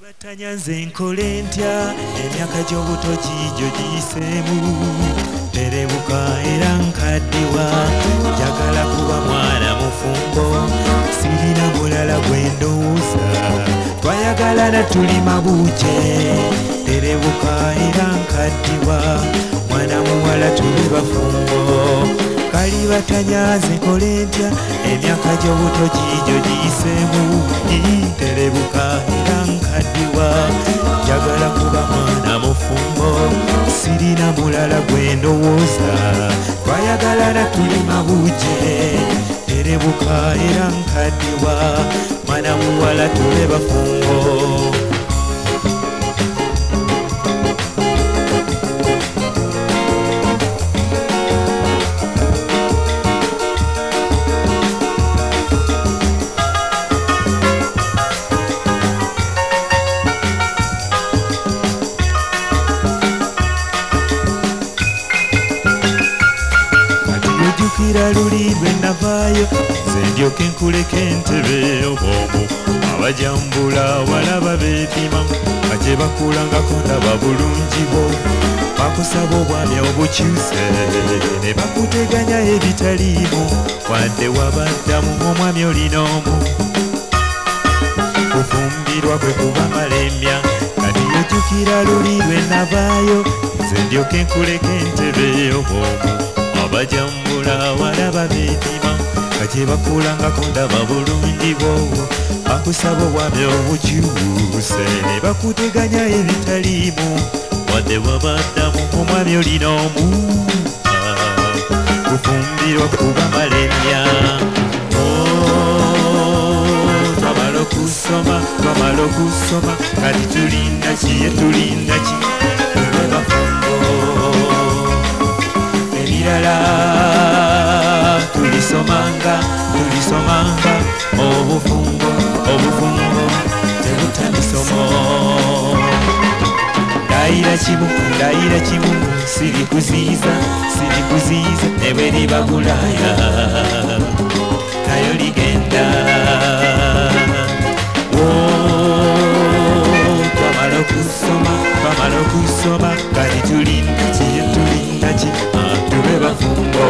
Batanyanze nkole ntya emyaka gy'obuto gijjo giyiseemu terebuka era nkaddiwa njagala kuba mwana mufumbo sirina mulala gwe ndowooza twayagalana tuli mabuuke terebuka era nkaddiwa mwana muwala tuli bafumbo kali batanyanze nkole ntya emyaka gy'obuto gijjo giyiseemu terebuka era nkaddiwa njagala kuba mwana mufumbo sirina mulala gwe ndowooza twayagalana tuli mabuuke terebuka era nkaddiwa mwana muwala tule bafumbo luli lwe navaayo nze ndyoke nkuleka entebe obwomu abajambula walaba beepima nga gye bakulangako ndaba bulungi bwo bakusaba obwami obukyuse ne bakuteganya ebitaliimu wadde wabaddamu omwami olina omu kufumbirwa kwe kuba malemya kati yojjukira luli lwe navaayo nze ndyoke nkuleka entebe obwomu abajambula walaba beepima nga gye bakulangako ndaba bulungi bwo bakusaba obwami obukyuse ne bakuteganya ebitaliimu wadde wabaddamu omwami olina omu kufumbirwa kuba malemya twamala okusoma kati tulinda ki tulinda ki tube bafumbo ebirala tulisomanga obufumbo tebutamisomo ndayira kimu sirikuziiza ne bwe liba Bulaaya nayo ligenda twamala okusoma kati tulinda ki tube bafumbo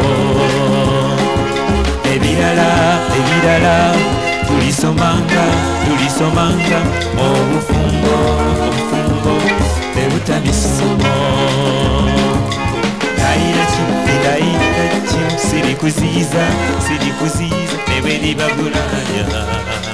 ebirala tulisomanga obufumbo tebutamisomo ndayira kimu sirikuziiza ne bwe liba Bulaaya